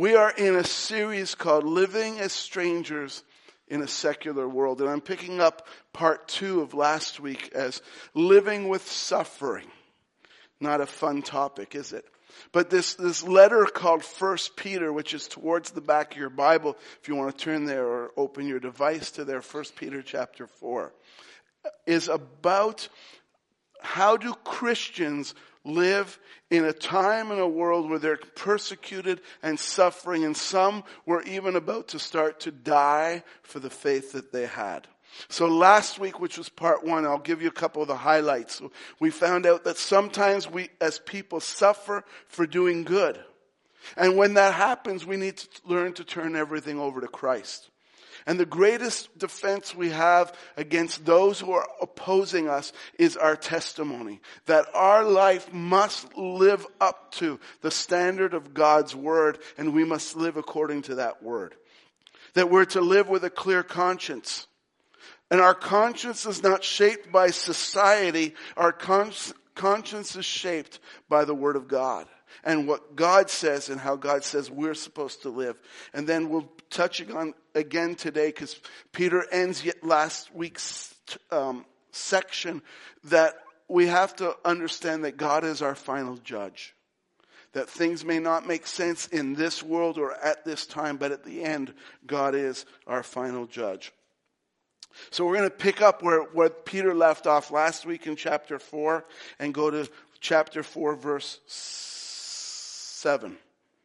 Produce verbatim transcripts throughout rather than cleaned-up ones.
We are in a series called Living as Strangers in a Secular World. And I'm picking up part two of last week as living with suffering. Not a fun topic, is it? But this, this letter called First Peter, which is towards the back of your Bible, if you want to turn there or open your device to there, First Peter chapter four, is about how do Christians live in a time and a world where they're persecuted and suffering, and some were even about to start to die for the faith that they had. So last week, which was part one, I'll give you a couple of the highlights. We found out that sometimes we as people suffer for doing good. And when that happens, we need to learn to turn everything over to Christ. And the greatest defense we have against those who are opposing us is our testimony. That our life must live up to the standard of God's word, and we must live according to that word. That we're to live with a clear conscience. And our conscience is not shaped by society. Our con- conscience is shaped by the word of God. And what God says and how God says we're supposed to live. And then we'll touch on again today, because Peter ends yet last week's um, section, that we have to understand that God is our final judge. That things may not make sense in this world or at this time, but at the end, God is our final judge. So we're going to pick up where, where Peter left off last week in chapter four and go to chapter four, verse seven.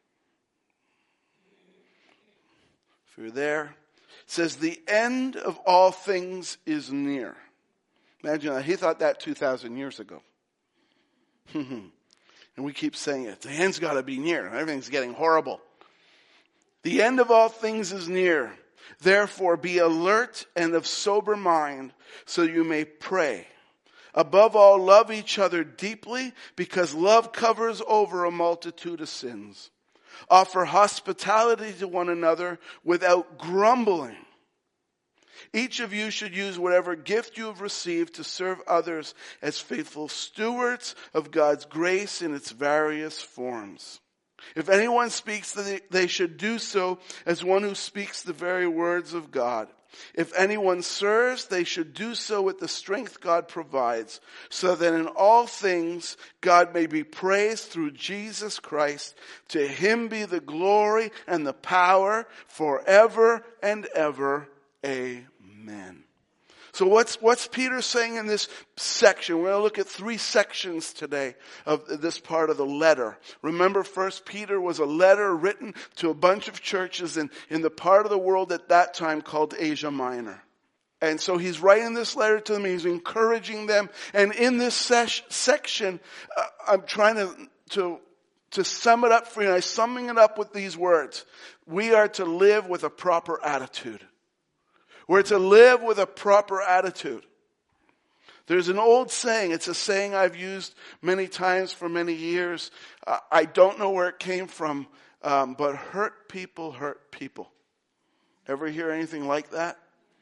If you're there, it says, the end of all things is near. Imagine that. He thought that two thousand years ago. And we keep saying it. The end's got to be near. Everything's getting horrible. The end of all things is near. Therefore, be alert and of sober mind, so you may pray. Above all, love each other deeply, because love covers over a multitude of sins. Offer hospitality to one another without grumbling. Each of you should use whatever gift you have received to serve others as faithful stewards of God's grace in its various forms. If anyone speaks, they should do so as one who speaks the very words of God. If anyone serves, they should do so with the strength God provides, so that in all things God may be praised through Jesus Christ. To him be the glory and the power forever and ever. Amen. So what's, what's Peter saying in this section? We're going to look at three sections today of this part of the letter. Remember, First Peter was a letter written to a bunch of churches in, in the part of the world at that time called Asia Minor. And so he's writing this letter to them. He's encouraging them. And in this ses- section, uh, I'm trying to, to, to sum it up for you. I'm summing it up with these words. We are to live with a proper attitude. We're to live with a proper attitude. There's an old saying. It's a saying I've used many times for many years. Uh, I don't know where it came from, um, but hurt people hurt people. Ever hear anything like that?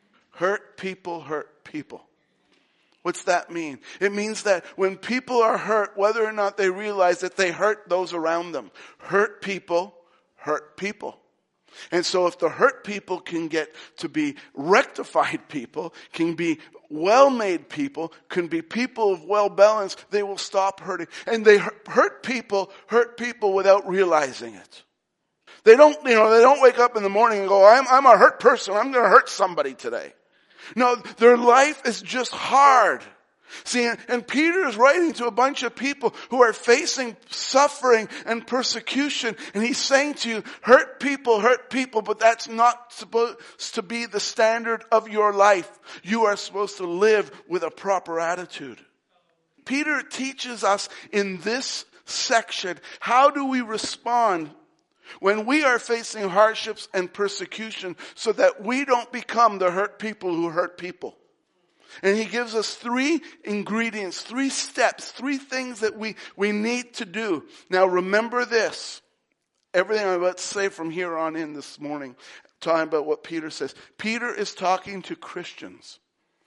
Hurt people hurt people. What's that mean? It means that when people are hurt, whether or not they realize that they hurt those around them, hurt people hurt people. And so if the hurt people can get to be rectified people, can be well-made people, can be people of well-balance, they will stop hurting. And they hurt people, hurt people without realizing it. They don't, you know, they don't wake up in the morning and go, I'm, I'm a hurt person. I'm going to hurt somebody today. No, their life is just hard. See, and Peter is writing to a bunch of people who are facing suffering and persecution. And he's saying to you, hurt people, hurt people, but that's not supposed to be the standard of your life. You are supposed to live with a proper attitude. Peter teaches us in this section, how do we respond when we are facing hardships and persecution so that we don't become the hurt people who hurt people. And he gives us three ingredients, three steps, three things that we, we need to do. Now remember this. Everything I'm about to say from here on in this morning, talking about what Peter says. Peter is talking to Christians.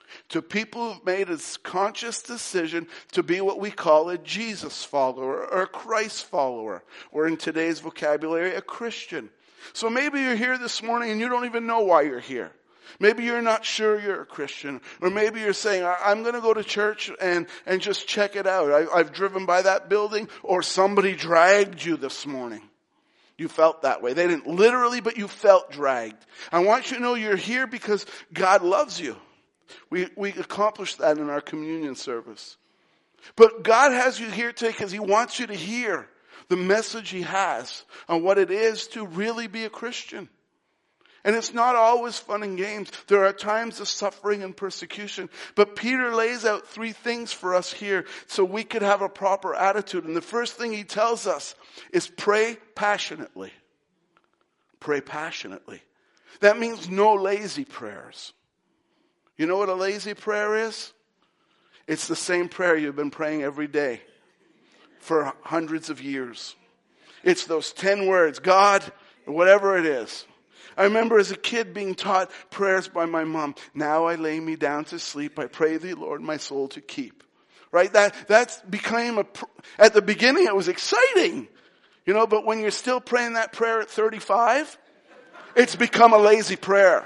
to people who've made a conscious decision to be what we call a Jesus follower or a Christ follower, or in today's vocabulary, a Christian. So maybe you're here this morning and you don't even know why you're here. Maybe you're not sure you're a Christian. Or maybe you're saying, I'm going to go to church and, and just check it out. I, I've driven by that building, or somebody dragged you this morning. You felt that way. They didn't literally, but you felt dragged. I want you to know you're here because God loves you. We, we accomplished that in our communion service. But God has you here today because He wants you to hear the message He has on what it is to really be a Christian. And it's not always fun and games. There are times of suffering and persecution. But Peter lays out three things for us here so we could have a proper attitude. And the first thing he tells us is pray passionately. Pray passionately. That means no lazy prayers. You know what a lazy prayer is? It's the same prayer you've been praying every day for hundreds of years. It's those ten words, God, whatever it is. I remember as a kid being taught prayers by my mom. Now I lay me down to sleep. I pray thee, Lord, my soul to keep. Right? That, that's became a, at the beginning it was exciting. You know, but when you're still praying that prayer at thirty-five, it's become a lazy prayer.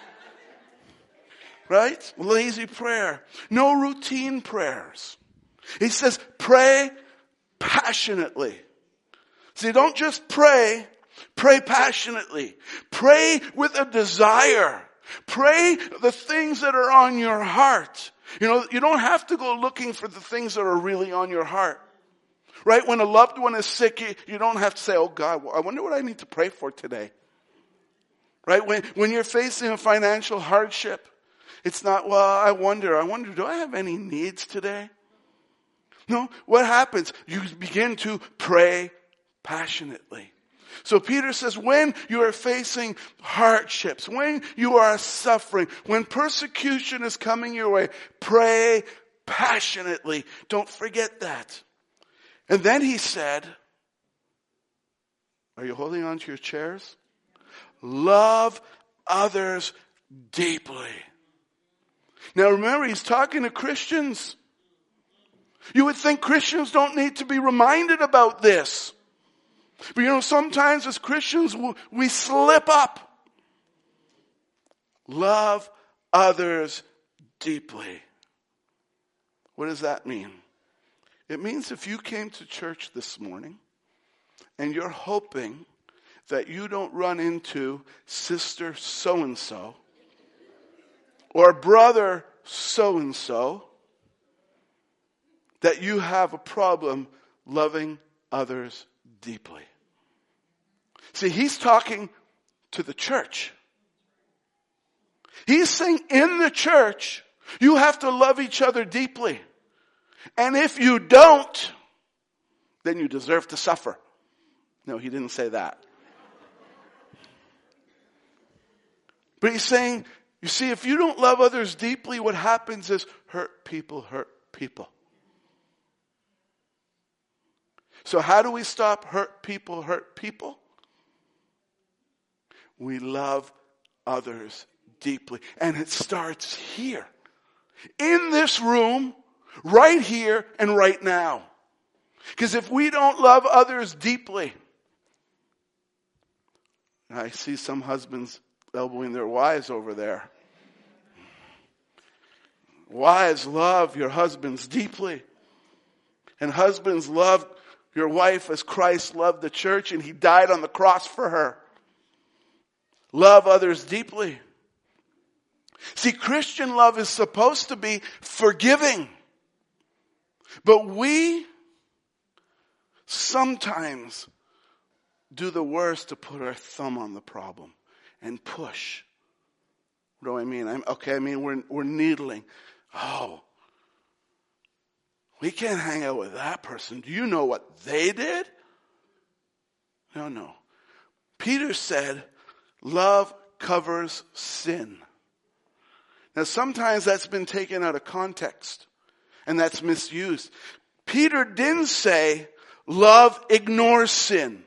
Right? Lazy prayer. No routine prayers. He says, pray passionately. See, don't just pray. Pray passionately. Pray with a desire. Pray the things that are on your heart. You know, you don't have to go looking for the things that are really on your heart. Right? When a loved one is sick, you, you don't have to say, oh God, I wonder what I need to pray for today. Right? When, when you're facing a financial hardship, it's not, well, I wonder, I wonder, do I have any needs today? No, what happens? You begin to pray passionately. So Peter says, when you are facing hardships, when you are suffering, when persecution is coming your way, pray passionately. Don't forget that. And then he said, are you holding on to your chairs? Love others deeply. Now remember, he's talking to Christians. You would think Christians don't need to be reminded about this. But you know, sometimes as Christians, we slip up. Love others deeply. What does that mean? It means if you came to church this morning and you're hoping that you don't run into sister so-and-so or brother so-and-so, that you have a problem loving others deeply. See, he's talking to the church. He's saying in the church, you have to love each other deeply. And if you don't, then you deserve to suffer. No, he didn't say that. But he's saying, you see, if you don't love others deeply, what happens is hurt people hurt people. So how do we stop hurt people hurt people? We love others deeply. And it starts here. In this room, right here and right now. Because if we don't love others deeply, I see some husbands elbowing their wives over there. Wives, love your husbands deeply. And husbands, love your wife as Christ loved the church and he died on the cross for her. Love others deeply. See, Christian love is supposed to be forgiving. But we sometimes do the worst to put our thumb on the problem and push. What do I mean? I'm, okay, I mean, we're, we're needling. Oh, we can't hang out with that person. Do you know what they did? No, no. Peter said, love covers sin. Now sometimes that's been taken out of context and that's misused. Peter didn't say, love ignores sin.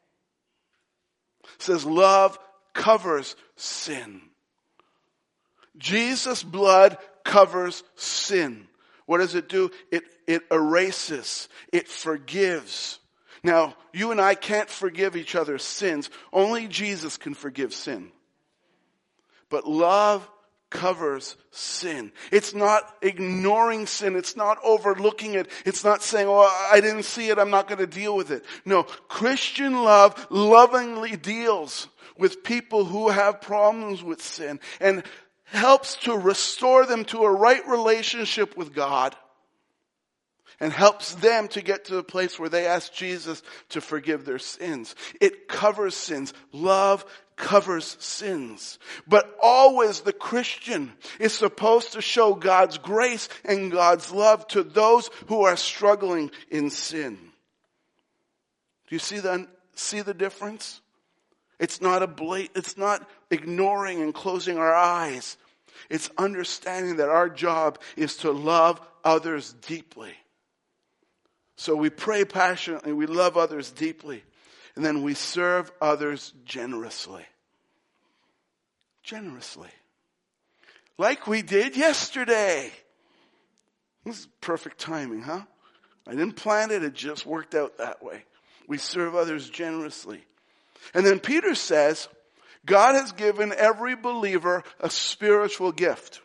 It says love covers sin. Jesus' blood covers sin. What does it do? It, it erases. It forgives. Now, you and I can't forgive each other's sins. Only Jesus can forgive sin. But love covers sin. It's not ignoring sin. It's not overlooking it. It's not saying, oh, I didn't see it, I'm not going to deal with it. No, Christian love lovingly deals with people who have problems with sin and helps to restore them to a right relationship with God and helps them to get to the place where they ask Jesus to forgive their sins. It covers sins. Love covers sins. But always the Christian is supposed to show God's grace and God's love to those who are struggling in sin. Do you see the, see the difference? It's not a blat- it's not ignoring and closing our eyes. It's understanding that our job is to love others deeply. So we pray passionately, we love others deeply, and then we serve others generously. Generously. Like we did yesterday. This is perfect timing, huh? I didn't plan it, it just worked out that way. We serve others generously. And then Peter says, God has given every believer a spiritual gift.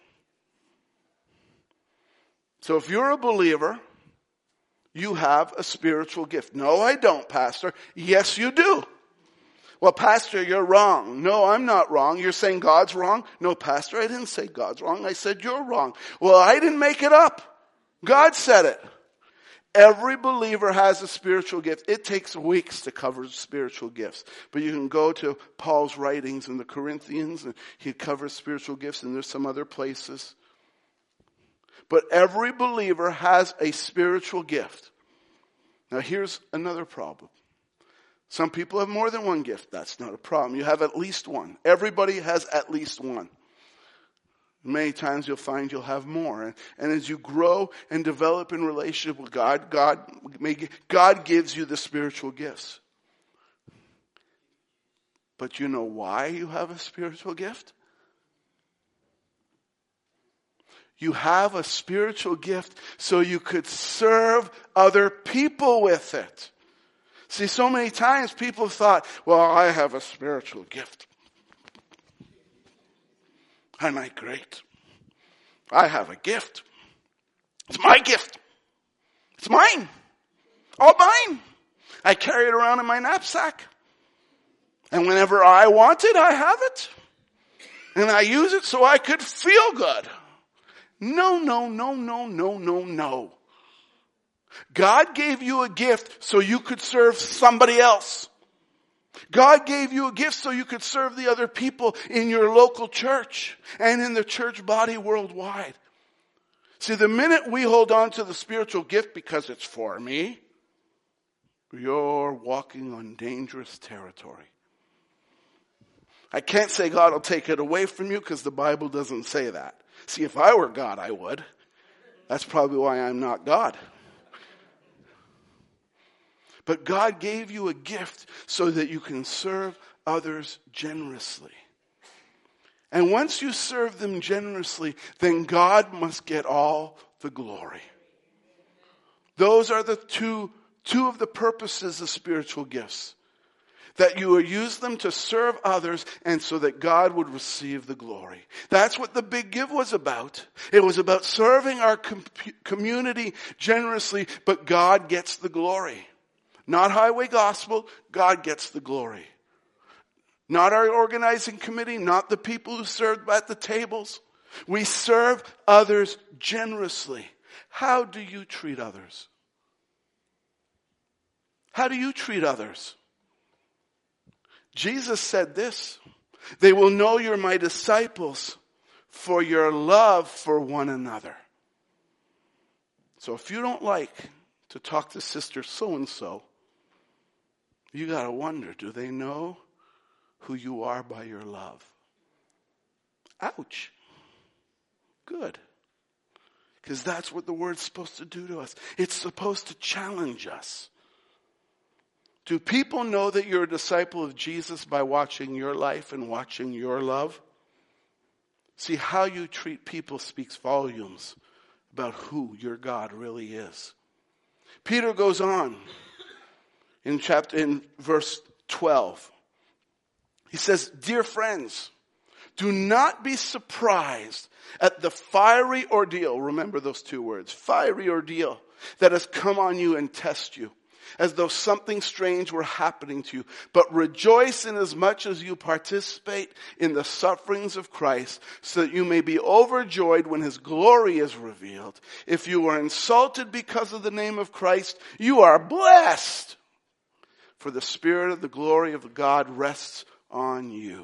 So if you're a believer, you have a spiritual gift. No, I don't, Pastor. Yes, you do. Well, Pastor, you're wrong. No, I'm not wrong. You're saying God's wrong? No, Pastor, I didn't say God's wrong. I said you're wrong. Well, I didn't make it up. God said it. Every believer has a spiritual gift. It takes weeks to cover spiritual gifts. But you can go to Paul's writings in the Corinthians, and he covers spiritual gifts, and there's some other places. But every believer has a spiritual gift. Now here's another problem. Some people have more than one gift. That's not a problem. You have at least one. Everybody has at least one. Many times you'll find you'll have more. And, and as you grow and develop in relationship with God, God, may, God gives you the spiritual gifts. But you know why you have a spiritual gift? You have a spiritual gift so you could serve other people with it. See, so many times people have thought, well, I have a spiritual gift. Am I great? I have a gift. It's my gift. It's mine. All mine. I carry it around in my knapsack. And whenever I want it, I have it. And I use it so I could feel good. No, no, no, no, no, no, no. God gave you a gift so you could serve somebody else. God gave you a gift so you could serve the other people in your local church and in the church body worldwide. See, the minute we hold on to the spiritual gift because it's for me, you're walking on dangerous territory. I can't say God will take it away from you because the Bible doesn't say that. See, if I were God, I would. That's probably why I'm not God. But God gave you a gift so that you can serve others generously. And once you serve them generously, then God must get all the glory. Those are the two, two of the purposes of spiritual gifts. That you will use them to serve others and so that God would receive the glory. That's what the Big Give was about. It was about serving our com- community generously, but God gets the glory. Not Highway Gospel, God gets the glory. Not our organizing committee, not the people who served at the tables. We serve others generously. How do you treat others? How do you treat others? Jesus said this, they will know you're my disciples for your love for one another. So if you don't like to talk to sister so-and-so, you got to wonder, do they know who you are by your love? Ouch. Good. Because that's what the word's supposed to do to us. It's supposed to challenge us. Do people know that you're a disciple of Jesus by watching your life and watching your love? See, how you treat people speaks volumes about who your God really is. Peter goes on in chapter, in verse twelve. He says, dear friends, do not be surprised at the fiery ordeal. Remember those two words, fiery ordeal that has come on you and test you, as though something strange were happening to you. But rejoice inasmuch as you participate in the sufferings of Christ, so that you may be overjoyed when his glory is revealed. If you are insulted because of the name of Christ, you are blessed, for the Spirit of the glory of God rests on you.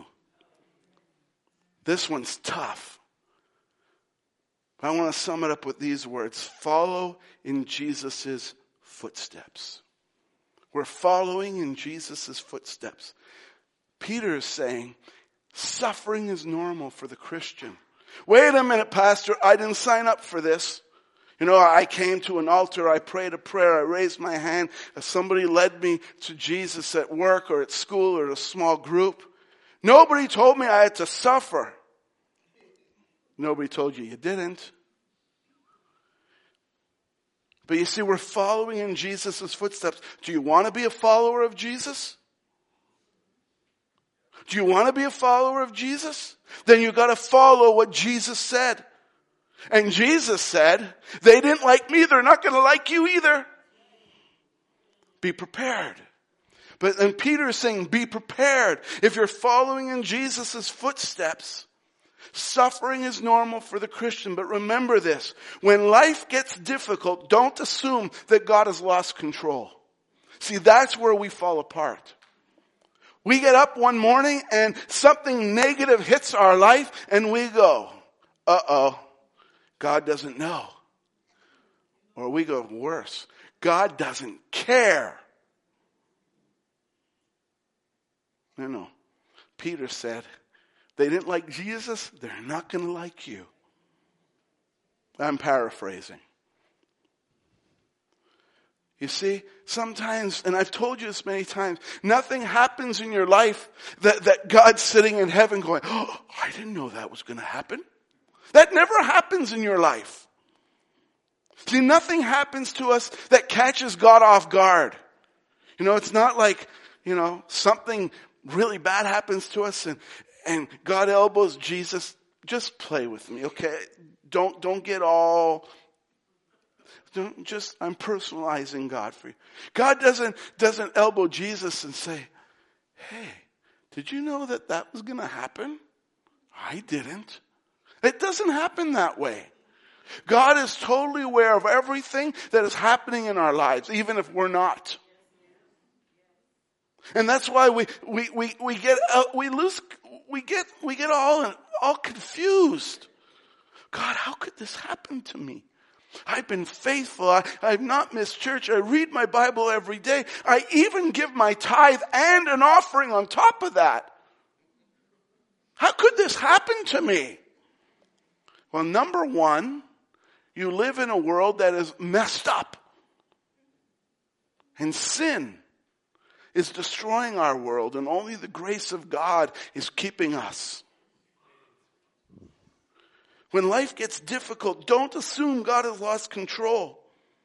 This one's tough. But I want to sum it up with these words. Follow in Jesus' footsteps. We're following in Jesus' footsteps. Peter is saying, suffering is normal for the Christian. Wait a minute, Pastor, I didn't sign up for this. You know, I came to an altar, I prayed a prayer, I raised my hand, somebody led me to Jesus at work or at school or a small group. Nobody told me I had to suffer. Nobody told you you didn't. But you see, we're following in Jesus' footsteps. Do you want to be a follower of Jesus? Do you want to be a follower of Jesus? Then you got to follow what Jesus said. And Jesus said, they didn't like me, they're not going to like you either. Be prepared. But and Peter is saying, be prepared. If you're following in Jesus' footsteps, suffering is normal for the Christian. But remember this, when life gets difficult, don't assume that God has lost control. See, that's where we fall apart. We get up one morning and something negative hits our life and we go, uh-oh, God doesn't know. Or we go worse, God doesn't care. No, no. Peter said, they didn't like Jesus, they're not going to like you. I'm paraphrasing. You see, sometimes, and I've told you this many times, nothing happens in your life that, that God's sitting in heaven going, oh, I didn't know that was going to happen. That never happens in your life. See, nothing happens to us that catches God off guard. You know, it's not like, you know, something really bad happens to us and, and God elbows Jesus. Just play with me, okay? Don't, don't get all, don't just, I'm personalizing God for you. God doesn't, doesn't elbow Jesus and say, hey, did you know that that was going to happen? I didn't. It doesn't happen that way. God is totally aware of everything that is happening in our lives, even if we're not. And that's why we, we, we, we get, uh, we lose, we get, we get all, all confused. God, how could this happen to me? I've been faithful. I, I've not missed church. I read my Bible every day. I even give my tithe and an offering on top of that. How could this happen to me? Well, number one, you live in a world that is messed up. And sin is destroying our world, and only the grace of God is keeping us. When life gets difficult, don't assume God has lost control.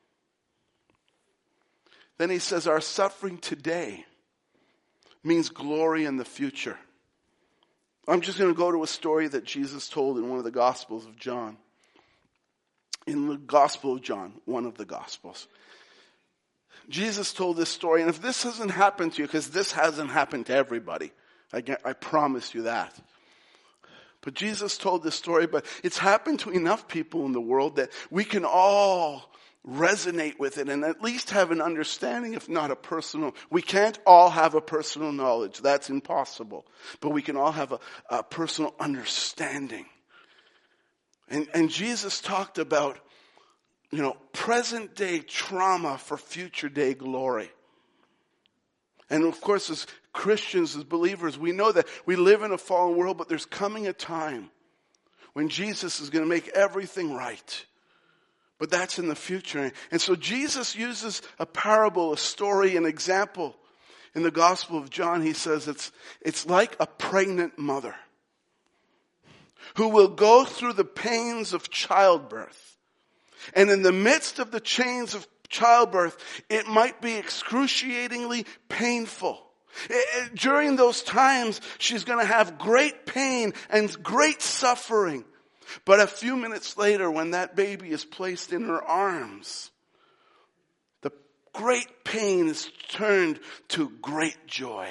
Then he says our suffering today means glory in the future. I'm just going to go to a story that Jesus told in one of the Gospels of John. In the Gospel of John, one of the Gospels. Jesus told this story, and if this hasn't happened to you, because this hasn't happened to everybody, I, get, I promise you that. But Jesus told this story, but it's happened to enough people in the world that we can all resonate with it and at least have an understanding, if not a personal. We can't all have a personal knowledge. That's impossible. But we can all have a, a personal understanding. And, and Jesus talked about, you know, present day trauma for future day glory. And of course, as Christians, as believers, we know that we live in a fallen world, but there's coming a time when Jesus is going to make everything right. But that's in the future. And so Jesus uses a parable, a story, an example. In the Gospel of John, he says it's, it's like a pregnant mother who will go through the pains of childbirth. And in the midst of the chains of childbirth, it might be excruciatingly painful. During those times, she's going to have great pain and great suffering. But a few minutes later, when that baby is placed in her arms, the great pain is turned to great joy.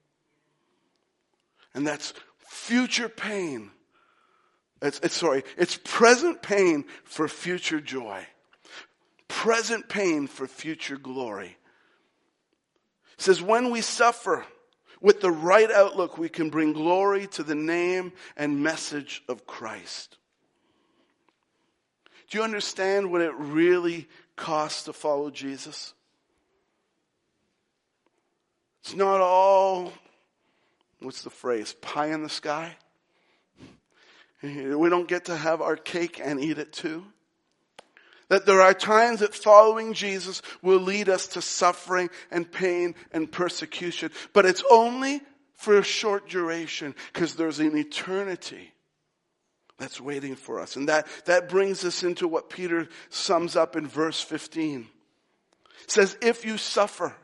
And that's future pain. It's, it's sorry, it's present pain for future joy. Present pain for future glory. It says when we suffer with the right outlook, we can bring glory to the name and message of Christ. Do you understand what it really costs to follow Jesus? It's not all, what's the phrase, pie in the sky. We don't get to have our cake and eat it too. That there are times that following Jesus will lead us to suffering and pain and persecution. But it's only for a short duration because there's an eternity that's waiting for us. And that, that brings us into what Peter sums up in verse fifteen. It says, if you suffer,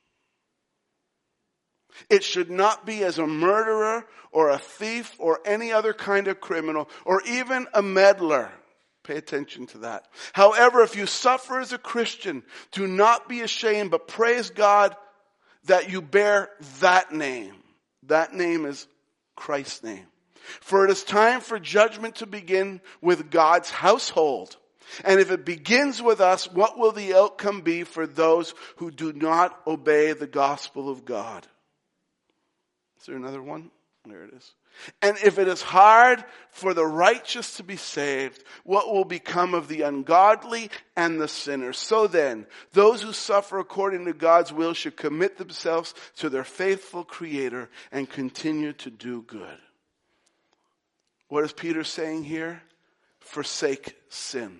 it should not be as a murderer or a thief or any other kind of criminal or even a meddler. Pay attention to that. However, if you suffer as a Christian, do not be ashamed, but praise God that you bear that name. That name is Christ's name. For it is time for judgment to begin with God's household. And if it begins with us, what will the outcome be for those who do not obey the gospel of God? Is there another one? There it is. And if it is hard for the righteous to be saved, what will become of the ungodly and the sinner? So then, those who suffer according to God's will should commit themselves to their faithful Creator and continue to do good. What is Peter saying here? Forsake sin.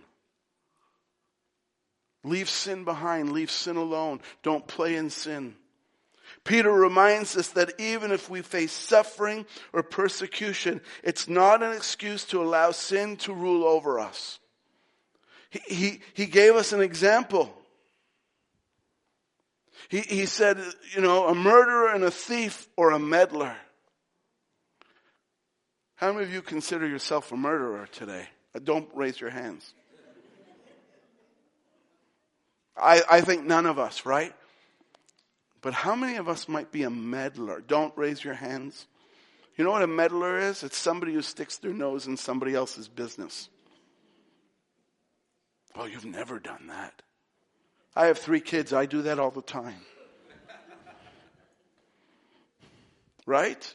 Leave sin behind. Leave sin alone. Don't play in sin. Peter reminds us that even if we face suffering or persecution, it's not an excuse to allow sin to rule over us. He, he, he gave us an example. He, he said, you know, a murderer and a thief or a meddler. How many of you consider yourself a murderer today? Don't raise your hands. I, I think none of us, right? But how many of us might be a meddler? Don't raise your hands. You know what a meddler is? It's somebody who sticks their nose in somebody else's business. Oh, you've never done that. I have three kids. I do that all the time. Right?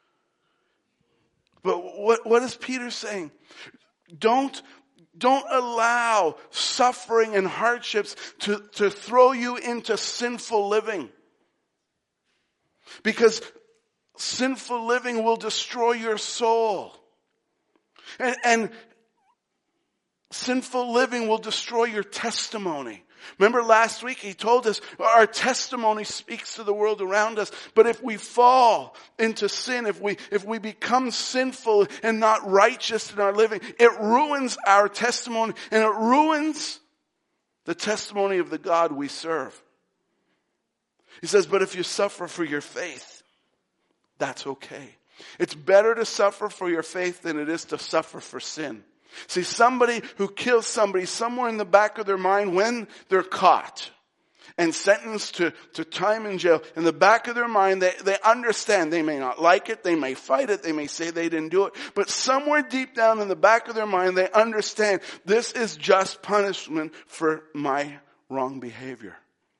But what, what is Peter saying? Don't Don't allow suffering and hardships to, to throw you into sinful living. Because sinful living will destroy your soul. And, and sinful living will destroy your testimony. Remember last week he told us our testimony speaks to the world around us. But if we fall into sin, if we, if we become sinful and not righteous in our living, it ruins our testimony and it ruins the testimony of the God we serve. He says, but if you suffer for your faith, that's okay. It's better to suffer for your faith than it is to suffer for sin. See, somebody who kills somebody, somewhere in the back of their mind when they're caught and sentenced to, to time in jail, in the back of their mind, they, they understand. They may not like it. They may fight it. They may say they didn't do it. But somewhere deep down in the back of their mind, they understand this is just punishment for my wrong behavior.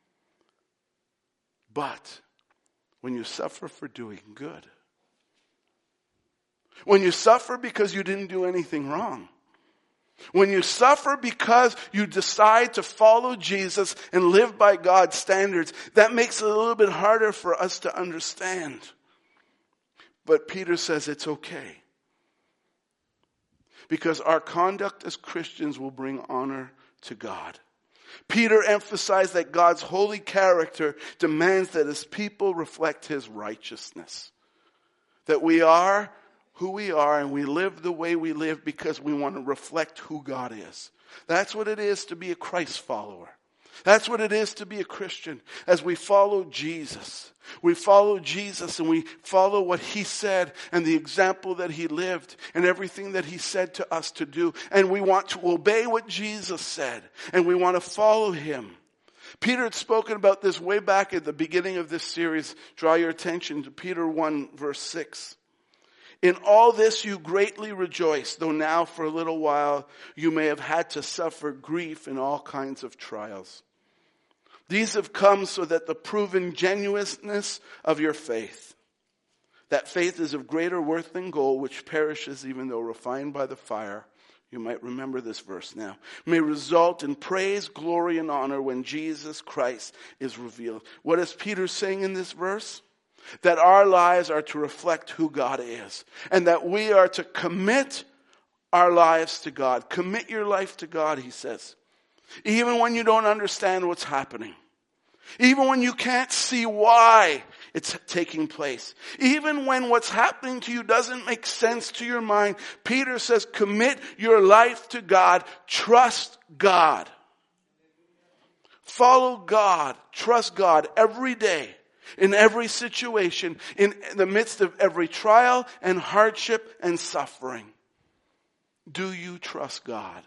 But when you suffer for doing good, when you suffer because you didn't do anything wrong, when you suffer because you decide to follow Jesus and live by God's standards, that makes it a little bit harder for us to understand. But Peter says it's okay. Because our conduct as Christians will bring honor to God. Peter emphasized that God's holy character demands that his people reflect his righteousness. That we are who we are and we live the way we live because we want to reflect who God is. That's what it is to be a Christ follower. That's what it is to be a Christian. As we follow Jesus, we follow Jesus and we follow what he said and the example that he lived and everything that he said to us to do. And we want to obey what Jesus said and we want to follow him. Peter had spoken about this way back at the beginning of this series. Draw your attention to Peter one verse six. In all this you greatly rejoice, though now for a little while you may have had to suffer grief in all kinds of trials. These have come so that the proven genuineness of your faith, that faith is of greater worth than gold, which perishes even though refined by the fire. You might remember this verse now. May result in praise, glory, and honor when Jesus Christ is revealed. What is Peter saying in this verse? That our lives are to reflect who God is. And that we are to commit our lives to God. Commit your life to God, he says. Even when you don't understand what's happening. Even when you can't see why it's taking place. Even when what's happening to you doesn't make sense to your mind. Peter says, commit your life to God. Trust God. Follow God. Trust God every day. In every situation. In the midst of every trial and hardship and suffering. Do you trust God?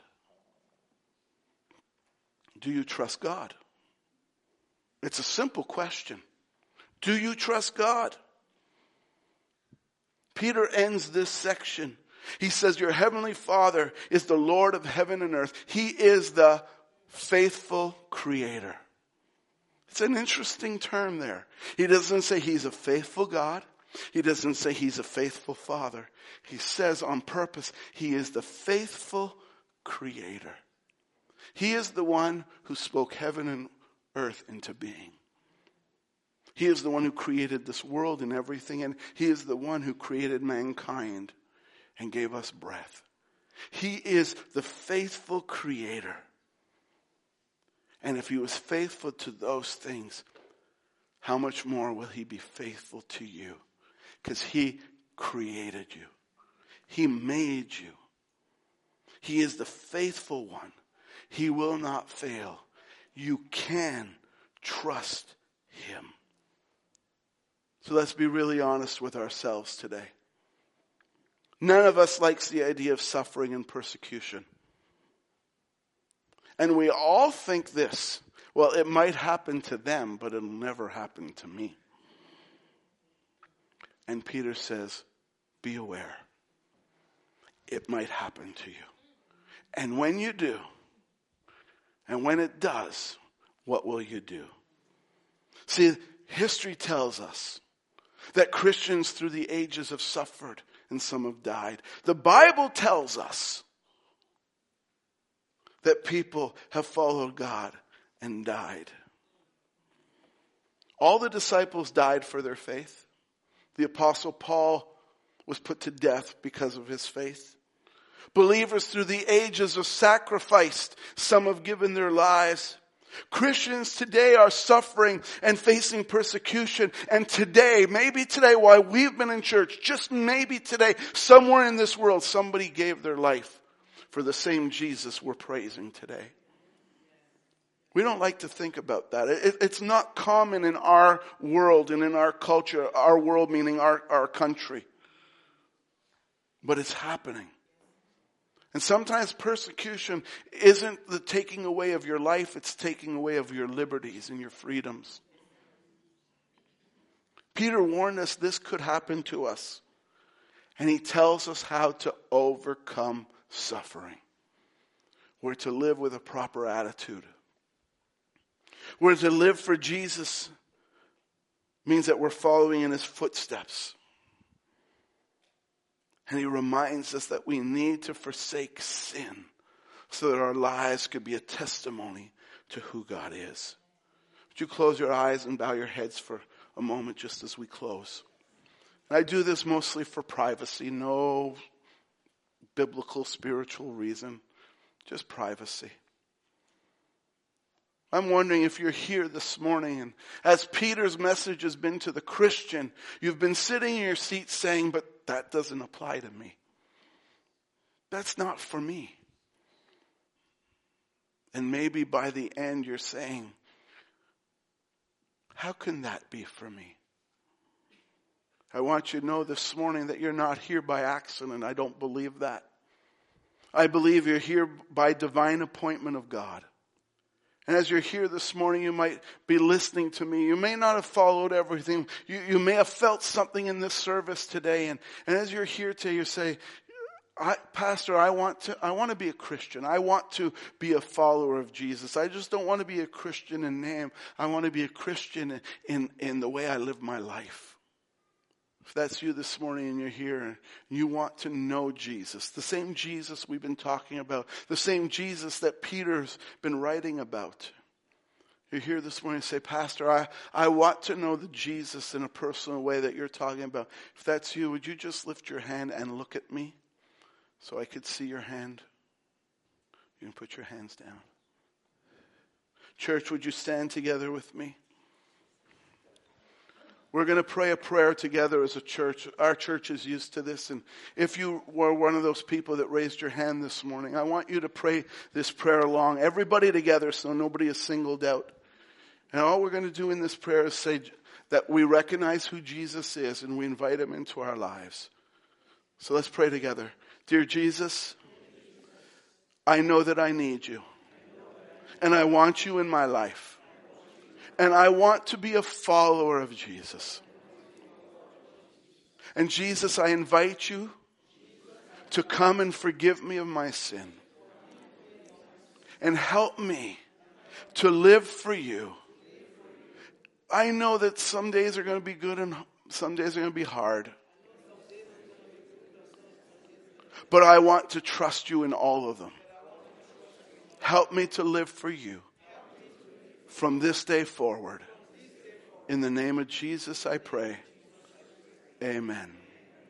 Do you trust God? It's a simple question. Do you trust God? Peter ends this section. He says, your heavenly Father is the Lord of heaven and earth. He is the faithful creator. It's an interesting term there. He doesn't say he's a faithful God. He doesn't say he's a faithful Father. He says on purpose, he is the faithful creator. He is the one who spoke heaven and earth into being. He is the one who created this world and everything, and he is the one who created mankind and gave us breath. He is the faithful creator. And if he was faithful to those things, how much more will he be faithful to you? Because he created you. He made you. He is the faithful one. He will not fail. You can trust him. So let's be really honest with ourselves today. None of us likes the idea of suffering and persecution. And we all think this, well, it might happen to them, but it'll never happen to me. And Peter says, be aware. It might happen to you. And when you do, and when it does, what will you do? See, history tells us that Christians through the ages have suffered and some have died. The Bible tells us that people have followed God and died. All the disciples died for their faith. The Apostle Paul was put to death because of his faith. Believers through the ages have sacrificed. Some have given their lives. Christians today are suffering and facing persecution. And today, maybe today, while we've been in church, just maybe today, somewhere in this world, somebody gave their life for the same Jesus we're praising today. We don't like to think about that. It, it's not common in our world and in our culture, our world meaning our, our country. But it's happening. And sometimes persecution isn't the taking away of your life, it's taking away of your liberties and your freedoms. Peter warned us this could happen to us. And he tells us how to overcome suffering. We're to live with a proper attitude. We're to live for Jesus means that we're following in his footsteps. And he reminds us that we need to forsake sin so that our lives could be a testimony to who God is. Would you close your eyes and bow your heads for a moment just as we close? And I do this mostly for privacy, no biblical, spiritual reason, just privacy. I'm wondering if you're here this morning, and as Peter's message has been to the Christian, you've been sitting in your seat saying, but that doesn't apply to me. That's not for me. And maybe by the end you're saying, how can that be for me? I want you to know this morning that you're not here by accident. I don't believe that. I believe you're here by divine appointment of God. And as you're here this morning, you might be listening to me. You may not have followed everything. You, you may have felt something in this service today. And, and as you're here today, you say, I, Pastor, I want to, I want to be a Christian. I want to be a follower of Jesus. I just don't want to be a Christian in name. I want to be a Christian in, in, in the way I live my life. If that's you this morning and you're here and you want to know Jesus, the same Jesus we've been talking about, the same Jesus that Peter's been writing about. You're here this morning and say, Pastor, I, I want to know the Jesus in a personal way that you're talking about. If that's you, would you just lift your hand and look at me so I could see your hand? You can put your hands down. Church, would you stand together with me? We're going to pray a prayer together as a church. Our church is used to this. And if you were one of those people that raised your hand this morning, I want you to pray this prayer along. Everybody together so nobody is singled out. And all we're going to do in this prayer is say that we recognize who Jesus is and we invite him into our lives. So let's pray together. Dear Jesus, I know that I need you. And I want you in my life. And I want to be a follower of Jesus. And Jesus, I invite you to come and forgive me of my sin. And help me to live for you. I know that some days are going to be good and some days are going to be hard. But I want to trust you in all of them. Help me to live for you. From this day forward, in the name of Jesus I pray. Amen.